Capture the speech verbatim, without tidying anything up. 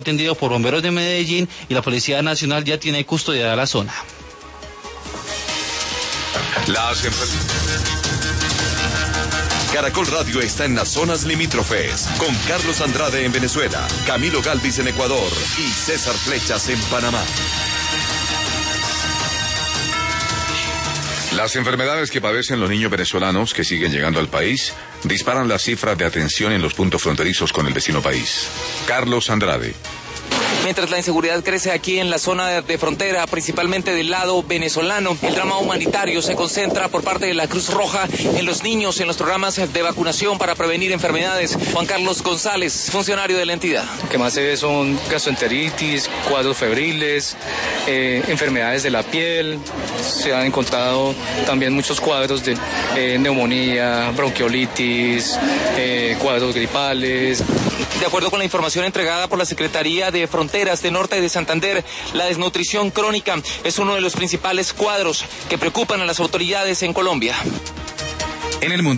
atendido por bomberos de Medellín y la Policía Nacional ya tiene custodiada la zona. Las Caracol Radio está en las zonas limítrofes, con Carlos Andrade en Venezuela, Camilo Galvis en Ecuador y César Flechas en Panamá. Las enfermedades que padecen los niños venezolanos que siguen llegando al país disparan las cifras de atención en los puntos fronterizos con el vecino país. Carlos Andrade. Mientras la inseguridad crece aquí en la zona de frontera, principalmente del lado venezolano, el drama humanitario se concentra por parte de la Cruz Roja en los niños, en los programas de vacunación para prevenir enfermedades. Juan Carlos González, funcionario de la entidad. Lo que más se ve son gastroenteritis, cuadros febriles, eh, enfermedades de la piel. Se han encontrado también muchos cuadros de eh, neumonía, bronquiolitis, eh, cuadros gripales. De acuerdo con la información entregada por la Secretaría de Fronteras de Norte de Santander, la desnutrición crónica es uno de los principales cuadros que preocupan a las autoridades en Colombia. En el mundo